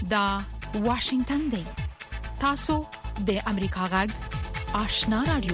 دا واشنگتن دی. تاسو د امریکا غږ آشنا رادیو.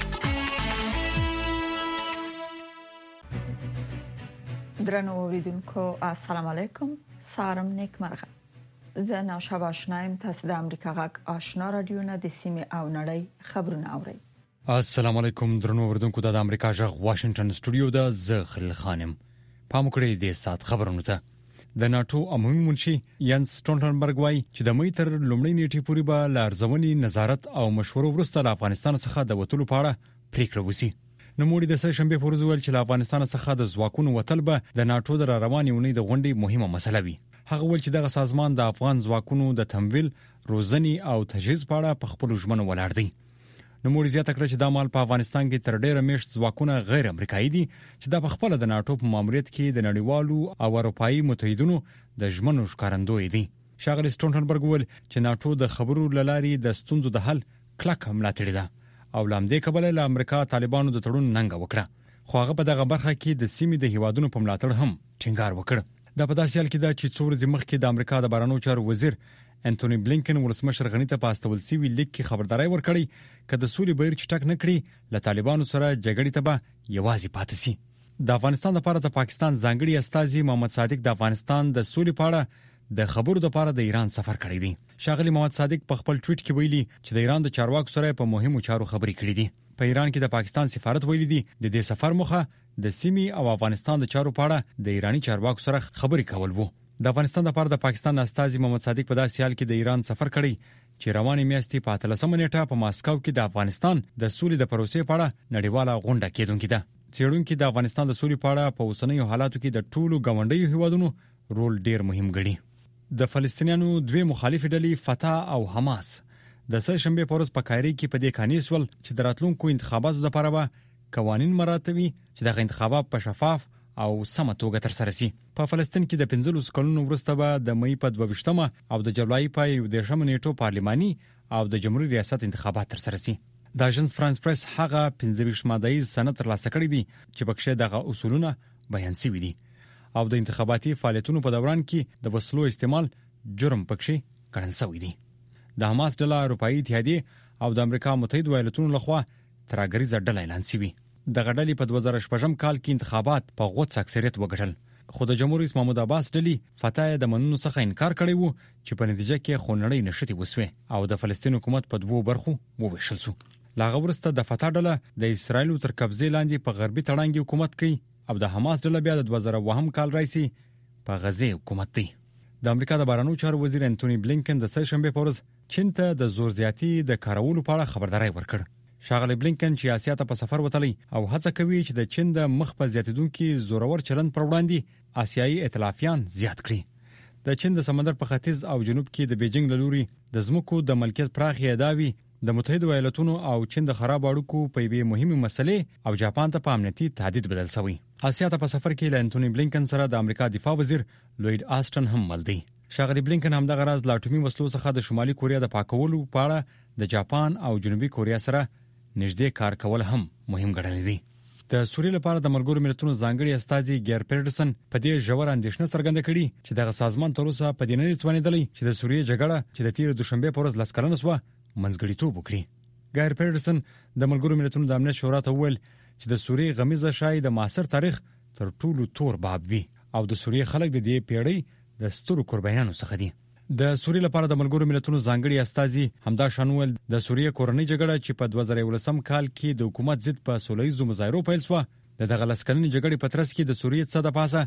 درنو اوریدونکو السلام علیکم. سارم نیکمرغه. زه نوشا آشنایم. تاسو د امریکا غږ آشنا رادیو نه د سیمه او نړۍ خبرونه اورئ. السلام علیکم درنو اوریدونکو د امریکا غږ واشنگټن سټوډیو د زخل خانم. پام وکړئ د سات خبرونو ته. د ناتو عمومي منشي ینس سټولټنبرګ وايي چې د مې تر لومړۍ نیټې پورې به لارزونی نظارت او مشورو وروسته د افغانستان څخه د وټولو په اړه پریکړه وشي. نوموړي د سهشنبه په ورځ ویل چې د افغانستان څخه د ځواکونو وټل به د ناتو د رواني ونې د غونډې مهمه مسله وي. هغه ویل چې دغه سازمان د افغان ځواکونو د تمویل، روزنې او تجهیز په اړه په خپل ژمنه ولاړ دی. نوموړي زیاته کړه چې د مال په افغانستان کې تر ډیره میشت ځواکونه غیر امریکایي دي چې د خپل د ناتو په ماموریت کې د نړیوالو او اروپایي متحدینو د ژمنو ښکارندوی دي. ښاغلی سټولټنبرګ ویل چې ناتو د خبرو لاري د ستونزو د حل کلک ملاتړ ده او لامدې کبله له امریکا طالبانو د تړون ننګه وکړه. خو هغه په دغه برخه کې د سیمې د هیوادونو په ملاتړ هم ټینګار وکړ. د په داسې حال کې دا چې څو ورځې مخکې د امریکا د بهرنیو چارو وزیر انټونی بلینکن ولسمشر غنی ته په استول سیوی لیک کې خبرداري ورکړي چې د سولې بهیر چټک نه کړي له طالبانو سره جګړې ته به یوازې پاتې شي. د افغانستان لپاره د پاکستان ځانګړي استازي محمد صادق د افغانستان د سولې په اړه د خبرو لپاره د ایران سفر کړی دی. ښاغلی محمد صادق په خپل ټویټ کې ویلي چې د ایران د چارواکو سره په مهمو چارو خبرې کړې دي. په ایران کې د پاکستان سفارت ویلي دی د دې سفر موخه د سیمې او افغانستان د چارو په اړه د ایرانی چارواکو سره خبرې کول وو. د افغانستان لپاره د پاکستان استازي محمد صادق په داسې حال کې د ایران سفر کړی چې روانې میاشتې په 13 نیټه په ماسکو کې د افغانستان د سولې د پروسې په اړه نړیواله غونډه کېدونکې ده. څېړونکو د افغانستان د سولې په اړه په اوسنیو حالاتو کې د ټولو ګاونډیو هیوادونو رول ډیر مهم ګڼي. د فلسطینیانو دوه مخالفې ډلې فتح او حماس د سهشنبه په ورځ په کایرو کې په دې کانیس ول چې د راتلونکو انتخاباتو لپاره به قوانین مراتبي چې د انتخابات په شفاف او سم توګه تر سره شي. په فلسطین کې د 15 کلونو وروسته به د مې په 22 او د جولای په 11 نیټو پارلماني او د جمهوریت ریاست انتخابات تر سره شي. د اژانس فرانس پریس هغه 15 ماده‌ای سند ترلاسه کړی دی چې بکشه دغه اصولونه بیان شوي دي او د انتخاباتي فعالیتونو په دوران کې د وسلو استعمال جرم پکښې ګڼل شوی دی. د حماس ډله اروپایي اتحادیه او د امریکا متحده ایالاتونو لخوا ترهګریزه ډله اعلان شوی. د غډلې په 2016 کال کې انتخابات په غوڅ اکثریت وګټل. خو د جمهور رئیس محمود عباس ډلې فتح د منونو څخه انکار کړی وو چې په نتیجه کې خونړۍ نشټې وسوې او د فلسطین حکومت په دوو برخو وویشل شو. لاغه ورسته د فتح ډله د اسرایل تر قبضې لاندې په غربي تړانګي حکومت کوي او د حماس ډله بیا د 2002 کال راځي په غزه حکومت دی. د امریکا د بهرنیو چارو وزیر انټونی بلینکن د سهشنبه په ورځ چین ته د زور زیاتی د کارولو په اړه خبرداري ورکړ. ښاغلی بلینکن چې آسیا ته په سفر وتلی او هڅه کوي چې د چین د مخ په زیاتیدونکو زورور چلند پر وړاندې آسیایي ائتلافیان زیات کړي. د چین د سمندر په ختیځ او جنوب کې د بیجینګ له لوري د ځمکو د ملکیت پراخي اداوي د متحده ایالاتونو او چین د خراب اړیکو په یوه مهمه مسلې او جاپان ته په امنیتي تهدید بدل شوی. آسیا ته په سفر کې له انټونی بلینکن سره د امریکا دفاع وزیر لوید آسټن هم مل دی. ښاغلی بلینکن هم دغه راز لا اټومي وسلو څخه د شمالي کوریا د پاکولو په اړه د جاپان او جنوبي کوریا سره نږدې کار کول هم مهم ګڼل دي. د سوریې لپاره د ملګرو ملتونو ځانګړي استازي ګیر پیټرسن په دې ژور اندېښنه څرګنده کړې چې دغه سازمان تر اوسه په دې نه دی توانیدلی چې د سوریې جګړه چې د تیر دوشنبه په ورځ لسکلنه شوه منځګړیتوب وکړي. ګیر پیټرسن د ملګرو ملتونو د امنیت شورا ته وویل چې د سوریې غمیزه شای د معاصر تاریخ تر ټولو تور باب وي او د سوریې خلک د دې پیړۍ د سترو قربانیانو څخه دي. د سوریې لپاره د ملګرو ملتونو ځانګړي استازي همدا شانول د سوریې کورنۍ جګړه چې په 2011 کال کې د حکومت ضد په سولهییزو مظاهرو پیل شوه دغه لسکلنې جګړې په ترڅ کې د سوریې څخه د پاسه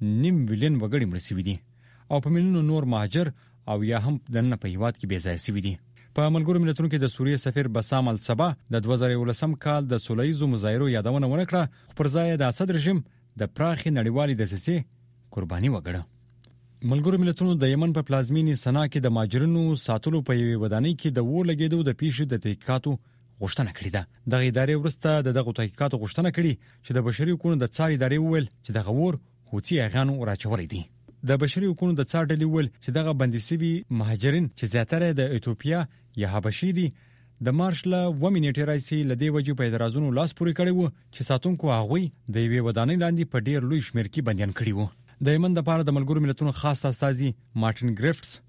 9 ملیون وګړي مړ شوي دي او په میلیونونو نور مهاجر او یا هم دنه په هیواد کې بې ځای شوي دي. په ملګرو ملتونو کې د سوریې سفیر بسام الصبا د 2011 کال د سولهییزو مظاهرو یادونه ونکړه خو پر ځای د اسد رژیم د پراخي نړیوالې دسیسې قرباني وګړه. ملګرو ملتونو د یمن په پلازمینې سنا کې د ماجرینو ساتلو په یوه ودانۍ کې د اور لګیدو د پیښې د تحقیقاتو غوښتنه کړې ده. دغه ادارې ورسته دغه تحقیقاتو غوښتنه کړې چې د بشري حقوقو د څار ادارې وویل چې دغه اور حوثي اغانو راچولې دي. د بشري حقوقو د څار ډلې وویل چې دغه بنديسي مهاجرین چې زیاتره د ایتوپیا یا حبشي دي د مارش له ومنټي راځي لدی وجو په اعتراضونو لاس پورې کړي وو چې ساتونکو هغه د یوې ودانۍ لاندې په ډیر لوی شمیر کې بنديان کړي وو. د یمن لپاره د ملګرو ملتونو خاص استازي مارټین ګریفټس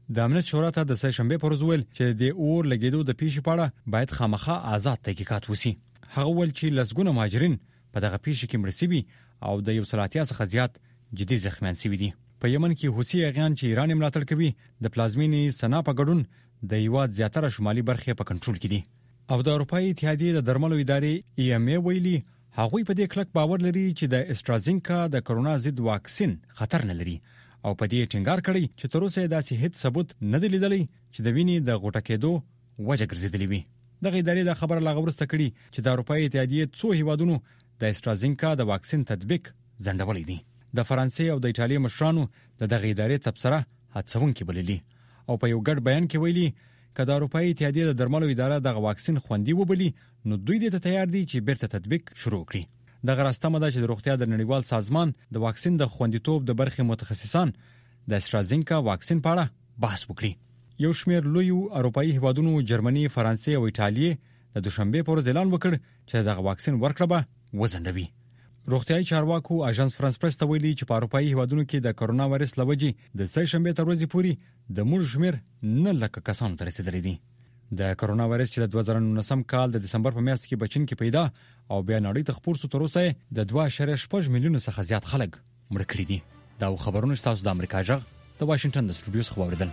د امنیت شورا ته د سهشنبه پر ورځ ویل چې د اور لګیدو د پیښې په اړه باید خامخا آزاد تحقیقات وشي. هغه ویل چې لسګونه مهاجرین په دغه پیښه کې مړ شوي او د یو سلاتیا څخه زیات جدي زخمیان شوي دي. په یمن کې حوثي اغیان چې ایران ملاتړ کوي د پلازمینې سنا په ګډون د هیواد زیاتره شمالي برخې په کنټرول کې دي. او د اروپאי اتحادیې د درملو ادارې EMA ویلي هغوی په دې کلک باور لري چې د استرازینکا د کرونا ضد واکسین خطر نه لري او په دې ټینګار کړی چې تر اوسه داسې هیڅ ثبوت نه دی لیدلی چې د وینې د غوټه کېدو وجه ګرځېدلی وي. دغه ادارې د خبره لا وروسته کړي چې د اروپאי اتحادیې څو هیوادونو د استرازینکا د واکسین تطبیق ځنډولی دی. د فرانسې او د ایټالیا مشرانو دغه ادارې تبصره هڅونکې بللي او په یو ګډ بیان کې ویلي که د اروپאי اتحادیې د درملو اداره د واکسین خوندي وبلی نو دوی دې ته تیار دي چې بیرته تطبیق شروع کړي. د غراستمه ده چې د روغتیا د نړیوال سازمان د واکسین د خوندیتوب د برخې متخصصان د استرازینکا واکسین په اړه بحث وکړي. یو شمېر لوی اروپאי هیوادونو جرمني، فرانسې او ایټالیا د دوشنبه پر ورځ اعلان وکړ چې دغه واکسین ورکړه به وزندوي. روغتیايي چارواکو اژانس فرانس پریس ته ویلي چې په اروپאי هیوادونو کې د کرونا وایرس لوجې د سه شنبه تر ورځې پورې د مړو شمېر 9 لک کسانو ته رسیدلی دي. د کرونا وایرس چې د 2019 کال د دسمبر په میاشت کې بچین کې پیدا او بیا نړۍ ته خپور شو، تر اوسه د 2.8 میلیون څخه زیات خلک مړ کړي دي. دا خبرونه تاسو د امریکا جغ د واشنگټن د سټوډیو څخه واوریدل.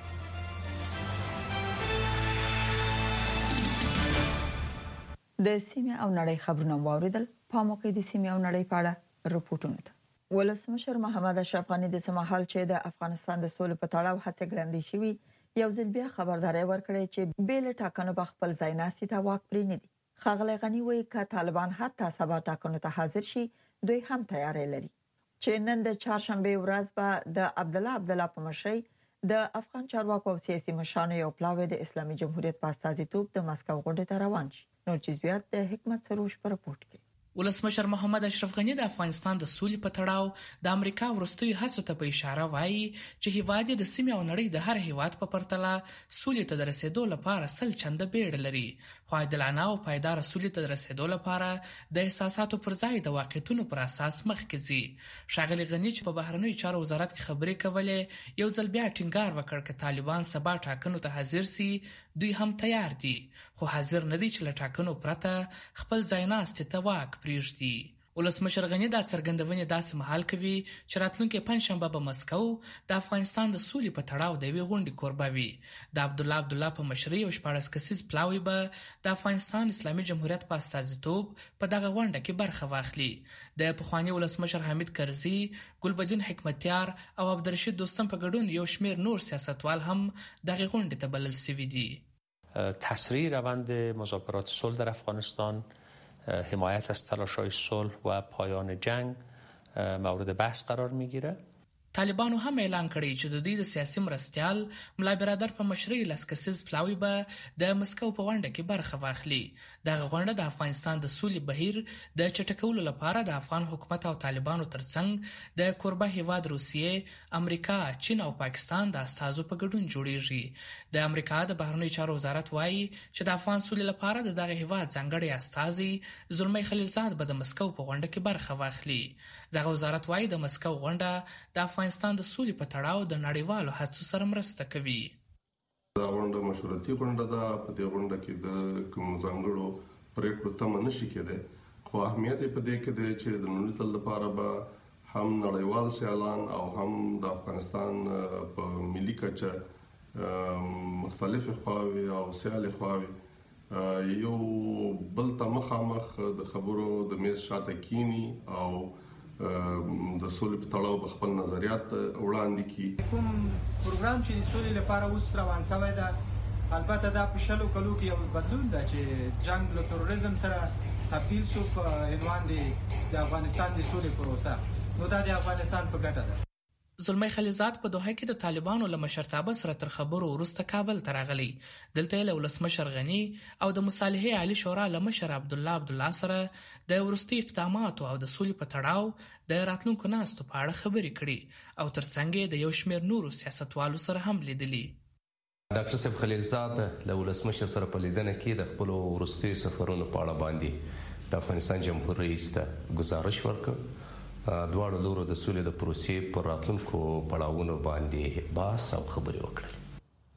د سیمه او نړۍ خبرونه واوریدل. په موقع د سیمه او نړۍ په اړه رپورټونه ده. ولسمشر محمد اشرف غنی د سمحال چې د افغانستان د سولې په تړاو هڅه ګړندۍ شوی یو ځل بیا خبرداري ورکړي چې بیل ټاکنو په خپل ځای ناسي ته واک پرې نه دي. ښاغلی غنی وایي چې طالبان حتی سبا ټاکنو ته حاضر شي دوی هم تیاری لري. چې نن د چهارشنبه ورځ به د عبدالله په مشرۍ د افغان چارواکو او سیاسي مشرانو یو پلاوی د اسلامي جمهوریت په استازیتوب د مسکو غونډې ته روان شي. نور جزئیات د حکمت سروش په رپورت کې. ولسمشر محمد اشرف غنی د افغانستان د سولې په تړاو د امریکا ورستیو هڅو ته په اشاره وایي چې هیواد د سیمې او نړۍ د هر هیواد په پرتله سولې ته د رسیدو لپاره سل چنده بیړه لري، خو عادلانه او پایدار سولې ته د رسیدو لپاره د احساساتو پر ځای د واقعیتونو پر اساس مخکې ځي. ښاغلی غنی چې په بهرنیو چارو وزارت کې خبرې کولې یو ځل بیا ټینګار وکړ چې طالبان سبا ټاکنو ته حاضر سي دوی هم تیار دي، خو حاضر نه دي چې له ټاکنو پرته خپل ځای ناستې ته واک پریږدي. ولسمشر غنی دا څرګندونې داسې مهال کوي چې راتلونکي پنځشنبه په مسکو د افغانستان د سولې په تړاو د یوې غونډې کوربه وي. د عبدالله په مشرۍ او 14 کسیز پلاوی به د افغانستان اسلامي جمهوریت په استازیتوب په دغه غونډه کې برخه واخلي. د پخوانی ولسمشر حمید کرزي، ګلبدین حکمتیار او عبدالرشید دوستم په ګډون یو شمېر نور سیاستوال هم دغه غونډې ته بلل شوي دي. تسریع روند مذاکرات صلح در افغانستان، حمایت از تلاش‌های صلح و پایان جنگ مورد بحث قرار میگیره. طالبانو هم اعلان کړی چې د دوی د سیاسي مرستیال ملا برادر په مشرۍ لسکسیز پلاوی به د مسکو په غونډه کې برخه واخلي. دغه غونډه د افغانستان د سولې بهیر د چټکولو لپاره د افغان حکومت او طالبانو ترڅنګ د کوربه هیواد روسیې، امریکا، چین او پاکستان د استازو په ګډون جوړیږي. د امریکا د بهرنیو چارو وزارت وایي چې د افغان سولې لپاره د دغه هیواد ځانګړی استازي زلمی خلیلزاد به د مسکو په غونډه کې برخه واخلي. دغه وزارت وایي د مسکو غونډه د افغانستان د سولې په تړاو د نړیوالو هڅو سره مرسته کوي. دا غونډه مشورتي غونډه ده. په دې غونډه کې د کوم ځانګړو پریکړو تمه نشي کېدای، خو اهمیت په دې کې دی چې د نړۍ تل لپاره به هم نړیوال سیالان او هم د افغانستان په ملي کچه مختلف خواوې او سیالي خواوې یو بل ته مخامخ د خبرو د میز شاته کینی او د سولې په تړاو په خپل نظریات وړاندې کړي. کوم پروګرام چې د سولې لپاره اوس روان شوی ده، البته دا په شلو کلو کې یو بدلون ده چې جنگ له تروریزم سره تبدیل شو په عنوان د افغانستان د سولې پروسه، نو دا د افغانستان په ګټه ده. زلمی خلیلزاد په دوحه کې د طالبانو له مشرتابه سره تر خبرو وروسته کابل ته راغلی. دلته له ولسمشر غنی او د مصالحې عالی شورا له مشر عبدالله سره د وروستي اقداماتو او د سولې په تړاو د راتلونکو ناستو په اړه خبرې کړي او ترڅنګ د یو شمېر نورو سیاستوالو سره هم لیدلي. ډاکټر صاحب خلیلزاد له ولسمشر سره په لیدنه کې د خپل وروستي سفرونو په اړه باندې د افغانستان جمهور رئیس ته گزارش وکړ. دواړو لورو د سولې د پروسې پر راتلونکو پړاوونو باندې بحث او خبرې وکړل.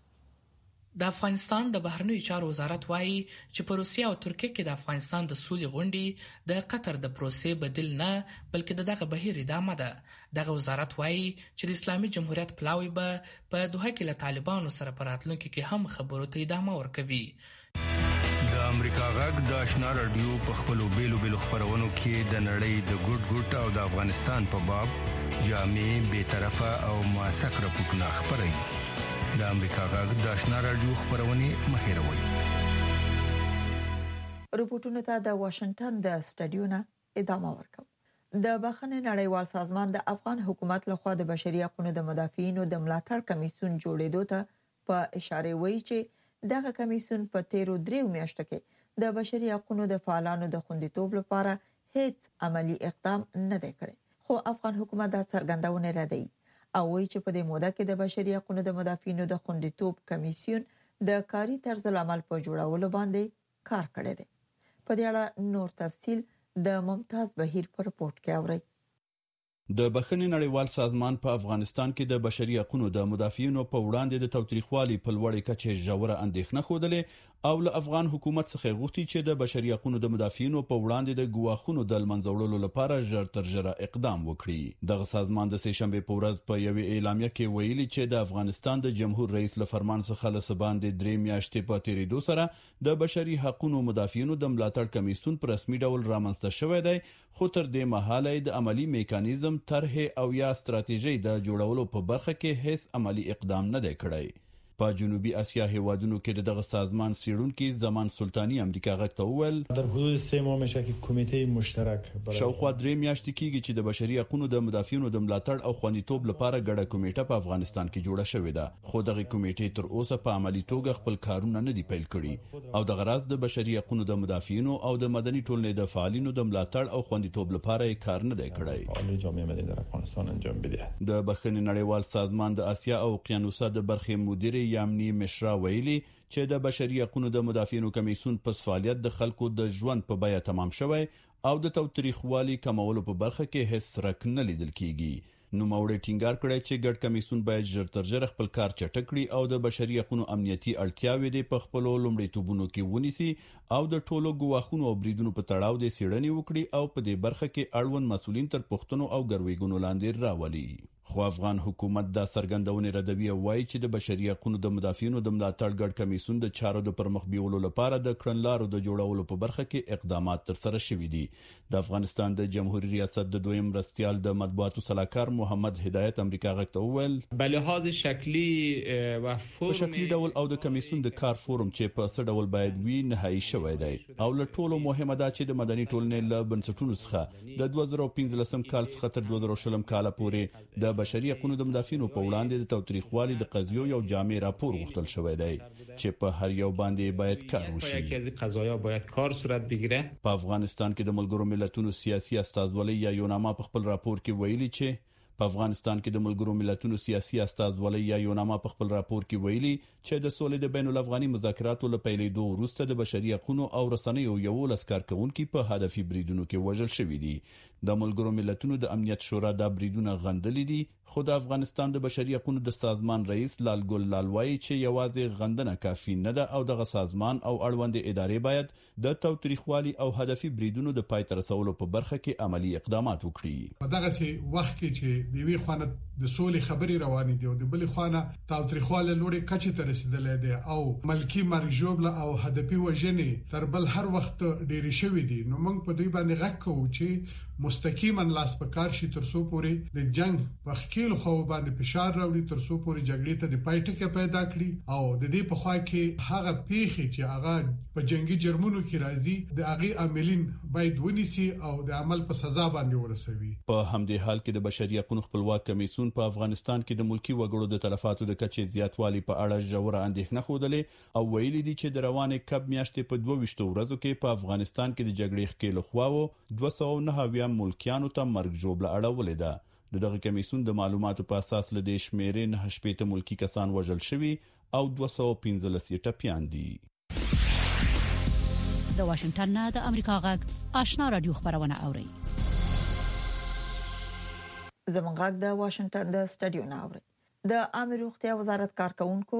د افغانستان د بهرنیو چارو وزارت وایي چې په روسیه او ترکیه کې د افغانستان د سولې غونډې د قطر د پروسې بدیل نه بلکې دغه بهیر ادامه ده. دغه وزارت وایي چې د اسلامي جمهوریت پلاوی به په دوحه کې له طالبانو سره په راتلونکي کې هم خبرو ته ادامه ورکوي. د امریکا غږ د آشنا رادیو په خپلو بیلو خبرونو کې د نړۍ د ګډ او د افغانستان په باب جامع بے طرفه او موثق راپورټونه خبري. د امریکا غږ د آشنا رادیو خبرونه مهیروي. رپورټونه ته د واشنگټن د سټډیو نه ادامه ورکوم. د بخښنې نړیوال سازمان د افغان حکومت لخوا د بشري حقوقو د مدافعینو د ملاتړ کمیسیون جوړېدو ته په اشاره وایي چې دغه کمیسیون په 13 میاشتو کې د بشري حقوقو د فعالانو د خوندیتوب لپاره هیڅ عملی اقدام نه دی کړی. خو افغان حکومت دا څرګندونه ردوي او وایي چې په دې موده کې د بشري حقوقو د مدافعینو د خوندیتوب کمیسیون د کاري طرز العمل په جوړولو باندې کار کړی دی. په دې اړه نور تفصیل د ممتاز بهیر په رپورت کې اورئ. د بخښنې نړیوال سازمان په افغانستان کې د بشري حقوقو د مدافعینو په وړاندې د تاوتریخوالي په لوړې کچې ژوره اندېښنه خوده او له افغان حکومت څخه غوښتي چې د بشري حقوقو د مدافعینو په وړاندې د ګواښونو د منځوړلو لپاره ژر تر ژره اقدام وکړي. دغه سازمان د سه شنبه په ورځ په یوې اعلامیه کې ویلي چې د افغانستان د جمهور رئیس له فرمان څخه له سباندې 3 میاشتې په تیریدو سره د بشري حقوقو مدافعینو د ملاتړ کمیسیون په رسمي ډول رامنځته شوی دی، خو تر دې مهاله د عملی میکانیزم طرح او یا ستراتیژي د جوړولو په برخه کې هیڅ عملی اقدام نه دی کړی. په جنوبي اسیا هیوادونو کې دغه سازمان سیړونکو زمان سلطانی امریکا غږ ته وویل در حدود 3 ماه میشه که کمیته مشترک شاوخوا 3 میاشتې کېږي چې د بشري حقوقو د مدافعینو د ملاتړ او خوندیتوب لپاره ګډه کمیټه په افغانستان کې جوړه شوې ده، خو دغه کمیټې تر اوسه په عملی توګه خپل کارونه نه دي پیل کړي او د غرض د بشري حقوقو د مدافعینو او د مدني ټولنې د فعالینو د ملاتړ او خوندیتوب لپاره کار نه دی کړی. عالی جامعه مدني در افغانستان انجام بده. د بخښنې نړیوال سازمان د اسیا او اقیانوسه د برخې مدیر یامنی مشرا ویلي چې د بشري حقوقو د مدافعینو کمیسیون په فعالیت د خلکو د ژوند په بیه تمام شوی او د تاوتریخوالي کمولو په برخه کې هیڅ رک نه لیدل کیږي. نو موري ټینګار کړی چې ګډ کمیسیون باید ژر تر ژره خپل کار چټک کړي او د بشري حقوقو امنیتي اړتیاوې د خپل لومړیتوبونو کې ونیسي او د ټولو ګواښونو او بریدونو په تړاو د سیړنې وکړي او په دې برخه کې اړوند مسولین تر پښتنو او ګرویګونو لاندې راولي. خو افغان حکومت دا څرګندونه ردوي او وايي چې د بشري حقوقو د مدافعینو د ملاتړ ګډ کمیسیون د چارو د پرمخ بیولو لپاره د کړنلارو د جوړولو په برخه کې اقدامات تر سره شوي دي. د افغانستان د جمهوریت ریاست د دویم مرستيال د مطبوعاتو صلاحکار محمد هدایت امریکا غږ ته وویل په لحاظ شکلی و په شکلی ډول او د کمیسیون د کار فورم چې په څه ډول باید وي نهایی شوی دی او له ټولو مهمه ده چې د مدني ټولنې له بنسټونو څخه د 2015 کال څخه تر 2020 کال پورې د بشري حقوقو د مدافعینو په وړاندې د تاوتریخوالي د قضیو یو جامع راپور غوښتل شوی دی چې په هر یو باندې باید کار وشي. یکی از قضایا باید کار صورت بگیره. په افغانستان کې د ملګرو ملتونو سیاسي استازولۍ یا یوناما په خپل راپور کې ویلي چې په افغانستان کې د ملګرو ملتونو سیاسي استازولۍ یا یوناما په خپل راپور کې ویلي چې د سولې د بین الافغاني مذاکراتو له پیلېدو وروسته د بشري حقوقو او رسنیو یو لسکار کوونکي په هدفي بریدونو کې وژل شوي دي. د ملګرو ملتونو د امنیت شورا د بریدونه غندلې دي، خو د افغانستان د بشري حقوقو د سازمان رئیس لال ګل لالوای چې یوازې غندنه کافي نه ده او دغه سازمان او اړوند ادارې باید د تاوتریخوالي او هدفي بریدونو د پای ته رسولو په برخه کې عملی اقدامات وکړي. په دغه وخت کې چې د وی خوانه د سولې خبري روانې دي او د بل خوانه تاوتریخواله لوړې کچې ته رسیدلې ده او ملکی مرګ جوړه او هدفي وژنې تر بل هر وخت ډېری شوې دي، نو موږ په دوی باندې غږ کوو چې مستقیما لاس په کار شي تر څو پورې د جنگ په خکیل خو باندې فشار راوړي، تر څو پورې جګړې ته د پایټکه پیدا کړي او د دې په خوا کې هغه پیښې چې هغه په جنگي جرمونو کې راځي د هغه عاملین باید ونیسي او د عمل په سزا باندې ورسوي. په همدې حال کې د بشري حقوقو خپلواک کمیسیون په افغانستان کې د ملکی وګړو د تلفاتو د کچې زیاتوالي په اړه ژوره اندېښنه خوده او ویلي دي چې د روانې کب میاشتې په 22 ورځو کې په افغانستان کې د جګړې ښکېل خواو 209 ملکیانو ته مرګ جوړه اړولې ده. دغه کمیسیون د معلوماتو په اساس له دې شمیرې 9 ملکی کسان وژل شوي او 215 ټپیان دي. د واشنگټن نه د امریکا غږ آشنا رادیو خبرونه اوري. زمونږ غږ د واشنگټن د سټډیو نه اوري. د عامه روغتیا وزارت کارکونکو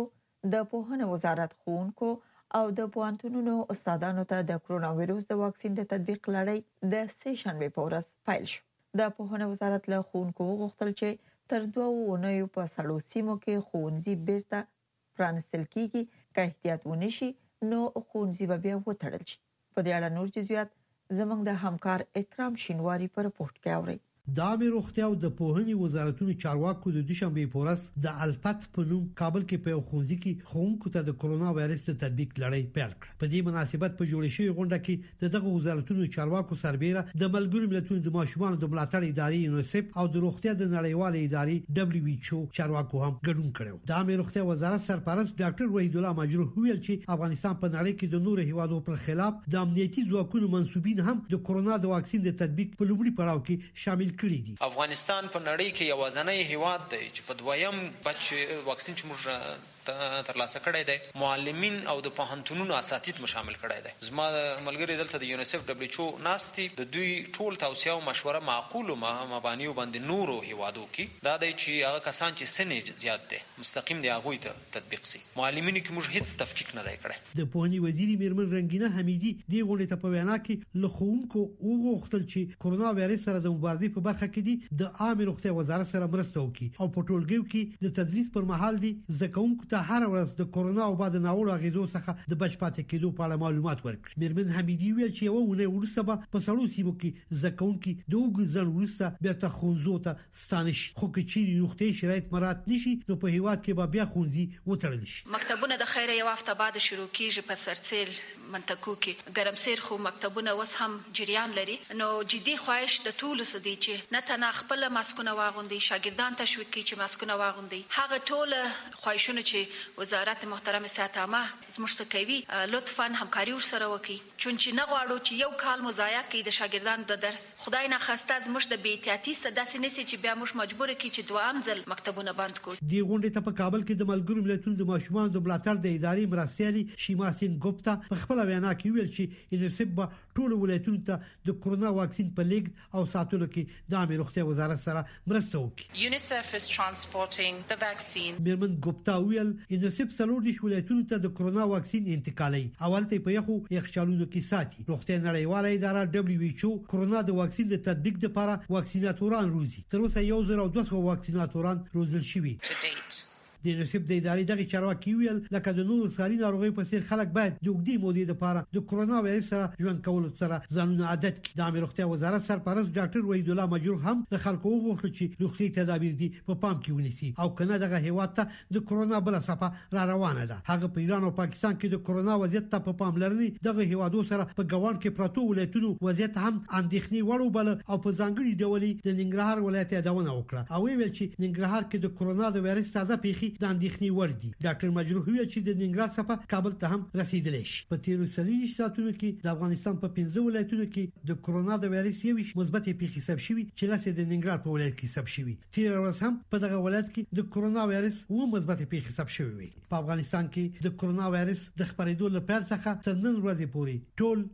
د پوهنې وزارت ښوونکو او د پوهنتونونو استادانو ته د کرونا وایروس د واکسین د تطبیق لړۍ د سه شنبه په ورځ پیل شو. د پوهنې وزارت له ښوونکو غوښتل چې تر 2 اونیو په سړو سیمو کې ښوونځي بیرته پرانستل کیږي، که احتیاط ونشي نو ښوونځي به بیا وتړل شي. په دې اړه نور جزئیات زموږ د همکار اکرام شینواری په رپورت کې اوري. د عامه روغتیا او د پوهنې وزارتونو چارواکو د دوشنبه په ورځ د الفت په نوم کابل کې په ښوونځي کې ښوونکو ته د کرونا وایرس د تطبیق لړۍ پیل کړه. په دې مناسبت په جوړ شوی غونډه کې دغه وزارتونو چارواکو سربېره د ملګرو ملتونو د ماشومانو د ملاتړ ادارې یونیسف او د روغتیا د نړیوال ادارې دبليو ایچ او چارواکو هم ګډون کړو. د عامه روغتیا وزارت سرپرست ډاکټر وحید الله مجروح ویل چې افغانستان په نړۍ کې د نورو هیوادو پر خلاف د امنیتي ځواکونو منسوبین هم د کرونا د واکسین د تطبیق په لومړي پړاو کې شامل کړي دي. افغانستان په نړۍ کې یوازینی هیواد دی چې په دویم بچ واکسین چې موږ ترلاسه کړی دی معلمین او د پوهنتونونو اساتید مو شامل کړی دی. زما ملګری دلته د یونیسف دبليو ایچ او ناستي د دوی ټول توصیه او مشوره معقول مبانیو باندې نورو هیوادو کې دا دی چې هغه کسان چې سن زیات دي مستقیم دی هغه ته تطبیق سي. معلمینو کې موږ هیڅ تفکیک نه دی کړی. د پوهنې وزیر میرمن رنگینه حمیدي د غونډې ته په وینا کې له ښوونکو وغوښتل چې کرونا وایرس سره د مبارزې په برخه کې دي د عامه روغتیا وزارت سره مرسته وکړي او په ټولګیو کې د تدریس پر مهال دي زده کوونکو ته هر ورځ د کرونا او بعد ناوړو اغیزو څخه د بچ پاتې کېدو په اړه معلومات ورکړي. میرمن حمیدي ویل چې یو ونه ورسته په سړو سیمو کې زده کوونکي د وګړو ورسته بیرته ښوونځو ته ستانه شي، خو که چیرې روغتیايي شرایط مراعات نشي نو په هیواد کې به بیا ښوونځي وتړل شي. مکتبونه د خیره یو هفته بعد شروع کیږي په سرسیل منطقو کې ګرمسیر خو مکتبونه وس هم جریان لري. نو جدي خواهش د ټولو سدي چې نه تنه خپل ماسکونه واغوندي، شاګردان تشویق کوي چې ماسکونه واغوندي. هغه ټول خواهشونه چې وزارت محترم صحت عامه زموږ سره کوي لطفاً همکاري ورسره وکړي، چونچې نه غواړو چې یو کال مضایع کړي د شاګردانو د درس. خدای نه خواسته زموږ د بې احتیاطي سداسې نسی چې بیا موږ مجبور کړي چې دوام ځل مکتبونه بند کړو. دی غونډې ته په کابل کې د ملګرو ملتونو د ماشومانو د ملاتړ د ادارې مرستیالي شیما سین ګوپتا په خپل وینا کې ویل چې یونیسف به ټول ولایتونو ته د کرونا واکسین په لیږد او ساتلو کې د عامه روغتیا وزارت سره مرسته وکړي. UNICEF is transporting the vaccine. میرمن ګوپتا ویل یونیسف څلور د ولایتونو ته د کرونا واکسین انتقالي اولته په یخچالونو کې ساتي. روغتیا نړیواله اداره دبليو ایچ او کرونا د واکسین د تطبیق لپاره واکسیناتوران روزي. تر اوسه 1200 واکسیناتوران روزل شوي. د یونیسف د ادارې دغه چارواکي ویل لکه د نورو ساري ناروغي په څیر خلک باید د وګړي مودې لپاره د کرونا وایرس سره ژوند کولو سره ځانونه عادت کړي. د عامه روغتیا وزارت سرپرست ډاکټر وحید الله مجروح هم د خلکو وغوښتل چې روغتي تدابیر دي په پام کې ونیسي او کنه دغه هیواد ته د کرونا بل صفه را روانه ده. هغه په ایران او پاکستان کې د کرونا وضعیت ته په پاملرنې دغه هیوادو سره په ګوان کې پروتو ولایتونو وضعیت هم اندېښنې وړو بل او په ځانګړي ډول د ننګرهار ولایت یادونه وکړه او ویل چې ننګرهار کې د کرونا د وایرس تازه پیښې د اندېښنې وړ دي. ډاکټر مجروح ویل چې د ننګرهار څخه کابل ته هم رسیدلی شي. په تیرو 30 ساعتونو کې د افغانستان په 15 ولایتونو کې د کرونا د وایرس یو مثبت پیښې ثبت شوي چې لاسه د ننګرهار په ولایت کې ثبت شوي. تیر ورځ هم په دغه ولایت کې د کرونا وایرس و مثبت پیښې ثبت شوي وي. په افغانستان کې د کرونا وایرس د خپرېدو لپاره څخه تر نن ورځې پورې ټول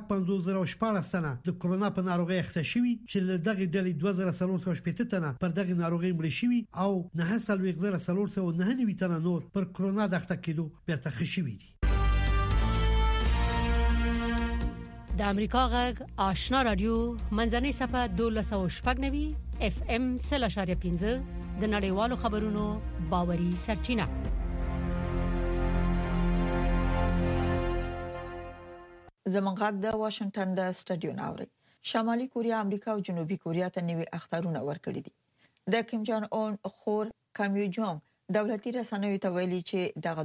55,014 تنه د کرونا په ناروغي اخته شوي چې له دغه ډلې 2480 تنه پر دغه ناروغي مړ شوي او 9,499 تنه نور پر کرونا د اخته کېدو بیرته خشوي دي. د امریکا غږ آشنا رادیو منځنۍ صفه 1290 اف ام 0.15 د نړیوالو خبرونو باوري سرچینه. زمونږ غږ د واشنگټن د سټډیو ناوړي. شمالي کوریا، امریکا او جنوبي کوریا ته نوي اخترونه ورکړي دي. د کیم جان اون خور کام یو جونګ دولتي رسنیو ته ویلي چې دغه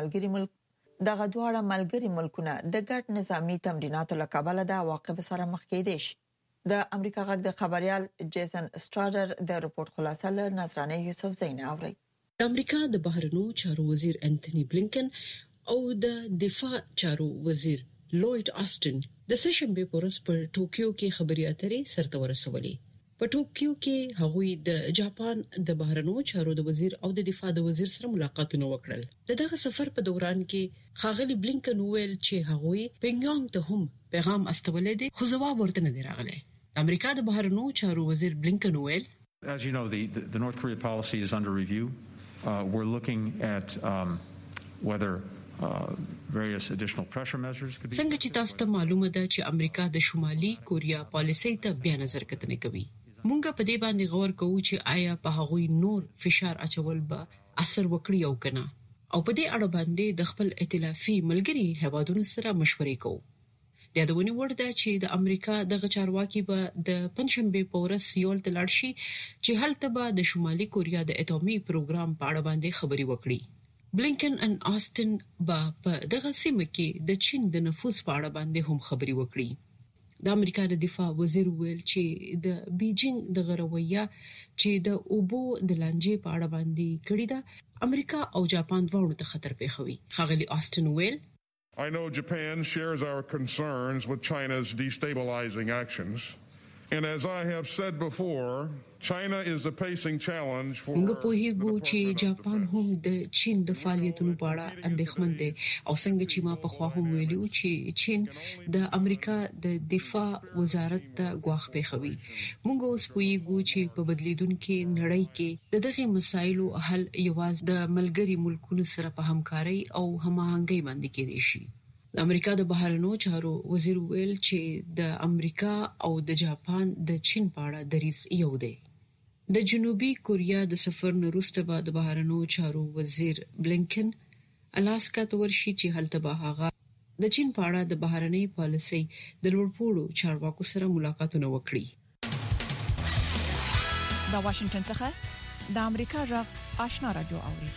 دواړه ملګري ملکونه د ګډ نظامی تمریناتو له کبله د عواقب سره مخ کېدي شي. د امریکا غږ د خبريال جیسن سټارډر د رپورت خلاصه له نظرانه یوسف زین اوري. د امریکا د بهرنیو چارو وزیر انټونی بلینکن او د دفاع چارو وزیر لوید آستن د سشنبه پورس پر ټوکیو کې خبري اترې سرته ورسولې. په ټوکیو کې هغوی د جاپان د بهرنیو چارو د وزیر او د دفاع د وزیر سره ملاقاتونه وکړل. دغه سفر په دوران کې خاغلی بلینکن ویل چې هغوی پینګیانګ ته هم پیغام استولې دي خو جواب ورته نه دی راغلی. امریکا د بهرنیو چارو وزیر بلینکن ویل As you know, the North Korea policy is under review. We're looking at څنګه چې تاسو ته معلومه ده چې امریکا د شمالي کوریا پالیسۍ ته بیا نظر کتنه کوي. مونږ په دې باندې غور کوو چې آیا په هغوی نور فشار اچول به اثر وکړي او کنه، او په دې اړه باندې د خپل ائتلافي ملګري هیوادونو سره مشورې کوو. د یادونې وړ ده چې د امریکا د چارواکي به د پنځشنبه په ورځ سیول ته لاړ شي چې هلته به د شمالي کوریا د اټومي پروګرام په اړه باندې خبري وکړي. بلینکن ان آستن به په دغه سیمه کې د چین د نفوذ په اړه باندې هم خبري وکړي. د امریکا د دفاع وزیر ویل چې د بیجینګ د غرویه چې د اوبو د لانجې په اړه باندې کړی ده امریکا او جاپان دواړو ته خطر پیښوي. ښاغلي آستن ویل I know Japan shares our concerns with China's destabilizing actions. And as I have said before, China is a pacing challenge for موږ په هیګو چې جاپان هم د چین د فعالیتونو په اړه اندېښمن دي او څنګه چې ما په خوا هم ویلو چې چین د امریکا د دفاع وزارت ته غواخ پیښوي. موږ اوس په هیګو چې په بدلیدونکو نړۍ کې دغه مسایلو حل یوازې د ملګری ملکونو سره په همکاري او هماهنګي باندې کېدي شي. د امریکا د بهرنیو چارو وزیر ویل چې د امریکا او د جاپان د چین په اړه دریځ یو دی. د جنوبي کوریا د سفر نه وروسته به د بهرنیو چارو وزیر بلینکن الاسکا ته ورشي چې هلته به هغه د چین په اړه د بهرنۍ پالیسۍ د لوړپوړو چارواکو سره ملاقاتونه وکړي. د واشنگټن څخه د امریکا غږ آشنا رادیو اوري.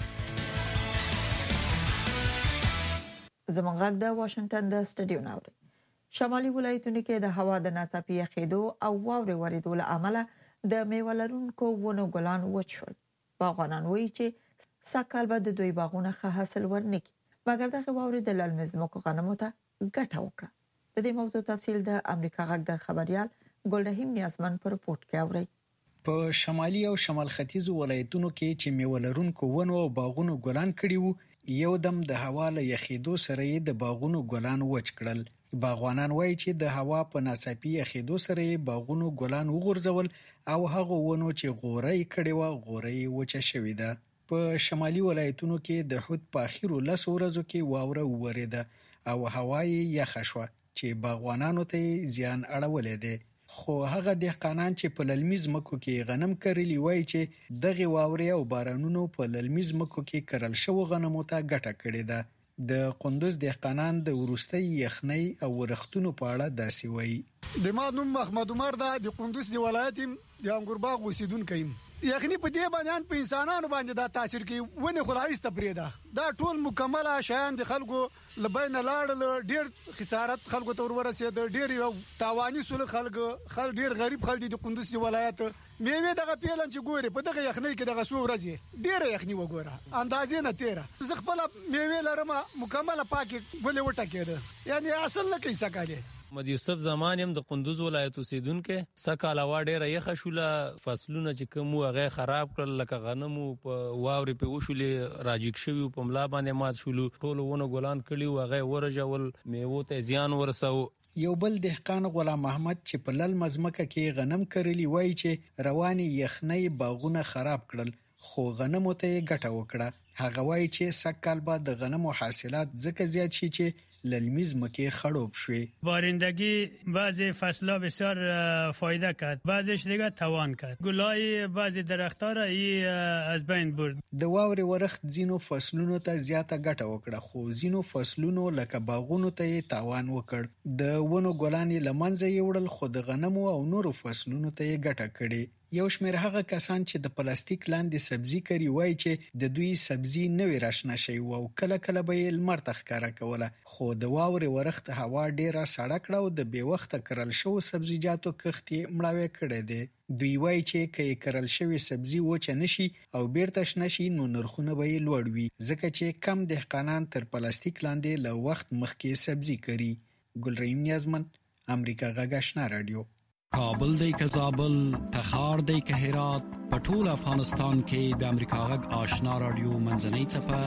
زمونږ د واشنگټن د سټډیو ناوړي شمالي ولایتونو کې د هوا د ناڅاپي یخېدو او واورې ورېدو له امله د میوه لرونکو ونو ګلان وچ شول. باغوانان وایي چې سږکال به د دوی باغونه ښه حاصل ورنکړي، مګر دغه واورې د للمي ځمکو غنمو ته ګټه وکړه. د دې موضوع تفصیل د امریکا غږ د خبريال ګلرحیم نیازمن په رپورت کې اوري. په شمالي او شمال ختیځو ولایتونو کې چې میوه لرونکو ونو او باغونو ګلان کړي وو، یو دم د هوا له یخېدو سره یې د باغونو ګلان وچ کړل. باغوانان وایي چې د هوا په ناڅاپي یخېدو سره یې باغونو ګلان وغورځول او هغه ونو چې غوري کړي و غوري وچه شوې ده. په شمالي ولایتونو کې د حد په اخیرو 10 ورځو کې واوره وورېده او هوا یې یخ شوه چې باغوانانو ته زیان اړولې ده. خو هغه دهقانان چې په للمي ځمکو کې غنم کرلی وایي چې دغه واورې او بارانونو په للمي ځمکو کې کرل شوی غنمو ته ګټه کړې ده. د قندوز دهقانان د ورستۍ یخنۍ او ورختونو په اړه داسې وایي. د ما نوم محمد عمر ده، د قندوز د ولایت د انګور باغ اوسیدونکی یم. یخني په دې باندې په انسانانو باندې دا تاثیر کوي، ونه خلایسته پرېده. دا ټول مکمله شیان د خلکو لبین لاړل، ډیر خسارت خلکو ته ورسېد، ډیر تاوانی سول خلک ډیر غریب خلک د قندوز د ولایت. میوه دغه پیلن چې ګوري په دغه یخنۍ کې دغه سو ورځي ډیر یخني وګوره، اندازې نه تیره. زه خپل میوه لرم مکمله پاکه ګولې وټه کېده، یعنی اصل نه کوي سکاله. محمد یوسف زمان يم د قندوز ولایت اوسیدونکو. سکه علاوه ډیره یخه شوله، فصلونه چې کوم هغه خراب کړل، لکه غنمو په واورې په وشولې راجیک شوی په ملا باندې مات شولو، ټول ونه ګلان کړي هغه ورجول، میوه ته زیان ورسو. یو بل دهقان غلام محمد چې په لل مزمکه کې غنم کرلی وایي چې رواني یخنۍ باغونه خراب کړل، خو غنمو ته ګټه وکړه. هغه وایي چې سږکال به د غنمو حاصلات ځکه زیات شي چې للمي ځمکې خړوب شوې. بارندگی بعضی فصل‌ها بسیار فایده کرد، بعضیش دیگه تاوان کرد. گلای بعضی درخت‌ها را از بین برد. د واورې ورخت ځینو فصلونو ته زیاته ګټه وکړه، خو ځینو فصلونو لکه باغونو ته تاوان وکړ. د ونو ګلان لمنځه یوړل، خو د غنمو او نورو فصلونو ته ګټه کړي. یو شمېر هغه کسان چې د پلاستیک لاندې سبزی کوي وایي چې د دوی سبزی نوې راشنه شي او کله کله به یې لمر ته ښکارا کوله، خو د واورې ورخت هوا ډیره سړه کړه او د بې وخته کرل شو سبزیجاتو کښت یې مړاوی کړی دی. دوی وایي چې کې کرل شوی سبزی وچه نشي او بیرته شنه شي نو نرخونه به یې لوړ وي، ځکه چې کم دهقانان تر پلاستیک لاندې له وخت مخکې سبزی کوي. ګلرحیم نیازمن، امریکا غږ آشنا رادیو. کابل دی که زابل، تخار دی که هرات، په ټول افغانستان کې د امریکا غږ آشنا رادیو منځنۍ څپه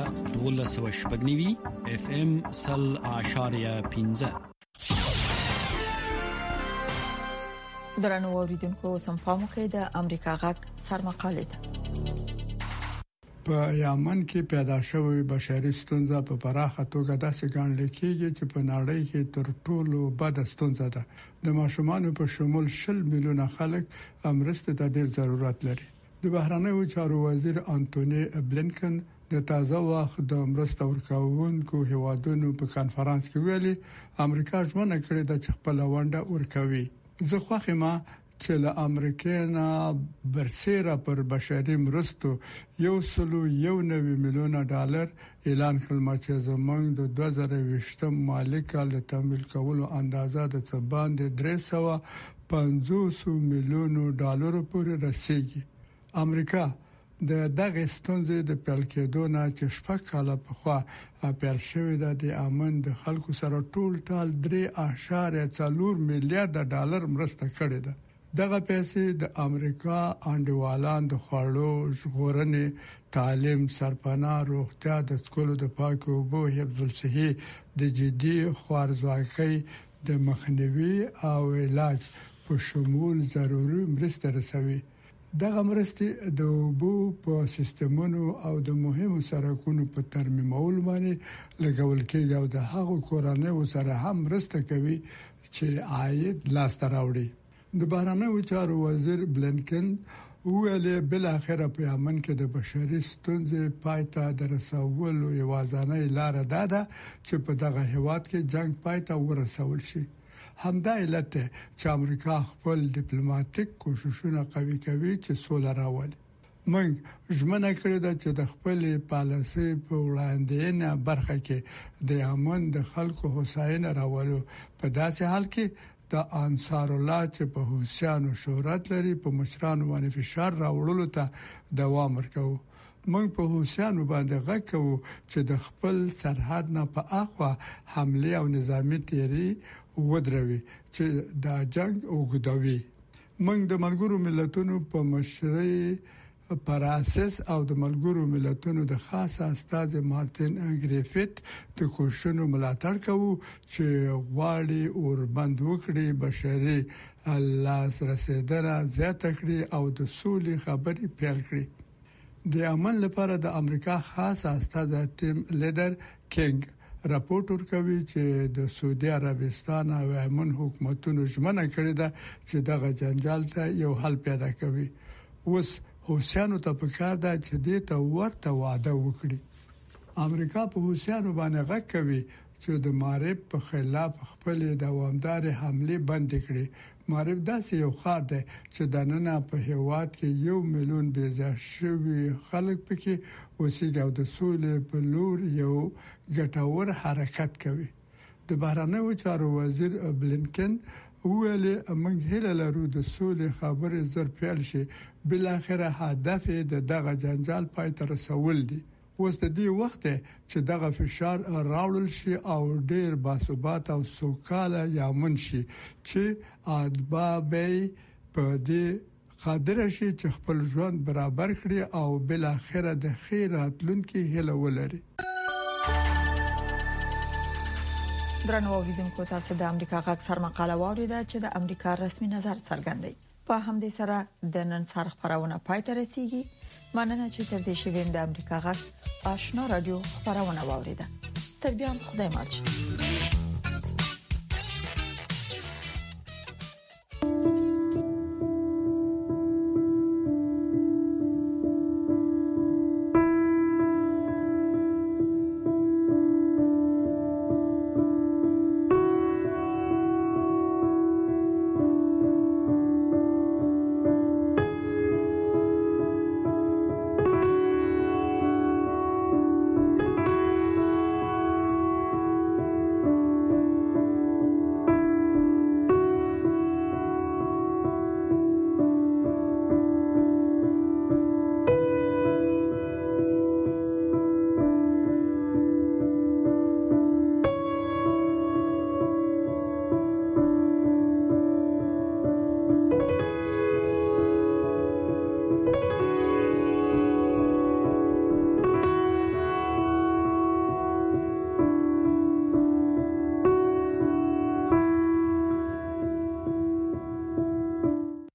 1290 FM 0.5. درنو اوریدونکو سم پامو کې د امریکا غږ سرمقاله ده. په یمن کې پیدا شوې بشري ستونزه په پراخه توګه داسې ګڼل کېږي چې په نړۍ کې تر ټولو بد ستونزه ده. د ماشومان په شمول 10 میلیونه خلک مرستې ته ډېر ضرورت لري. د بهرنیو چارو وزیر انټونی بلینکن د تازه وخت د مرستو ورکوونکو هیوادونو په کانفرنس کې ویلي امریکا ژمنه کړې ده چې خپل ونډه ورکوي. زه خوښه ما چې له امریکا نه برسېره پر بشري مرستو 1.9 میلیونه ډالر اعلان کړل چې زمونږ د 2020 مالي کال د تمویل کولو اندازه د څه باندې 350 میلیونو ډالر پورې رسیدي. امریکا د دغه ستونزې د پیل کېدو نه چې شپږ کاله پخوا پیل شوې ده د امن د خلکو سره ټول ټال 3.4 میلیارډ ډالر مرسته کړې ده. دغه پیسې د امریکا انډیوالان د خوړو، ژغورنې، تعلیم، سرپناه، روغتیا، د سکولو د پاکو اوبو، حفظ الصحه، د جدي خوارځواکۍ د مخنیوي او علاج په شمول ضروري مرسته رسوي. دغه مرستې د اوبو په سیستمونو او د مهمو سړکونو په ترمیمولو باندې لګول کېږي او د هغو کورنیو سره هم مرسته کوي چې عاید لاسته راوړي. د بهرنیو چارو وزیر بلینکن ویل بل اخر په یمن کې د بشري ستونزې پایته درسولو یوازینۍ لار ده چې په دغه هیواد کې جنگ پایته ورسول شي. همدا علت چې امریکا خپل ډیپلوماټیک کوششونه قوي کوي چې سوله راولي. موږ ژمنه کړې ده چې د خپل پالیسي په وړاندې برخه کې د یمن د خلکو هوساینه راولو. په داسې حال کې د انصار الله چې په حوثیانو شهرت لري په مشرانو باندې فشار راوړلو ته دوام ورکوو. موږ په حوثیانو باندې غږ کوو چې د خپل سرحد نه په اخوا حمله او نظامی تیری ودروي چې دا جنگ وګدوي. موږ د ملګرو ملتونو په مشرۍ پر اساس او د ملګرو ملتونو د خاص استاد مارټین ګریفیت د کوششونو ملاتړ کوو چې غواړي اوربند وکړي، بشري لاس رسیدنه زیاته کړي او د سولې خبرې پیل کړي. د امن لپاره د امریکا خاص استاد ټیم لیډر کینګ راپورټ ورکوي چې د سعودي عربستان او یمن حکومتونو ژمنه کړې ده چې دغه جنجال ته یو حل پیدا کوي. اوس حوثیانو ته پکار ده چې دې ته ورته وعده وکړي. امریکا په حوثیانو باندې غږ کوي چې د مارب په خلاف خپل دوامدار حمله بند کړي. مارب داسې یو خار دی چې د نن په هیواد کې 1 میلیون بېځای شوي خلک پکې اوسېږي او د سولې په لور یو ګټور حرکت کوي. د بهرنیو چارو وزیر بلینکن ویل موږ هیله لرو د سولې خبرې زر پیل شي. بل اخر هدف د دغه جنجال پای ته رسول دي. اوس د دې وخت چې دغه فشار راوړل شي او ډیر باثبات او سوکاله یمن شي چې ادبابي په دې قادر شي چې خپل ژوند برابر کړي او بل اخر د خیر راتلونکي هیله ولري. درنو اوریدونکو تاسو د امریکا غږ سر مقاله واوریده چې د امریکا رسمي نظر څرګندوي. په همدې سره د نن سر خبرونه پای ته رسیدي. مننه چې تر دې شویم د امریکا غږ آشنا رادیو خبرونه واوریده. تر بیا خدای مال شي.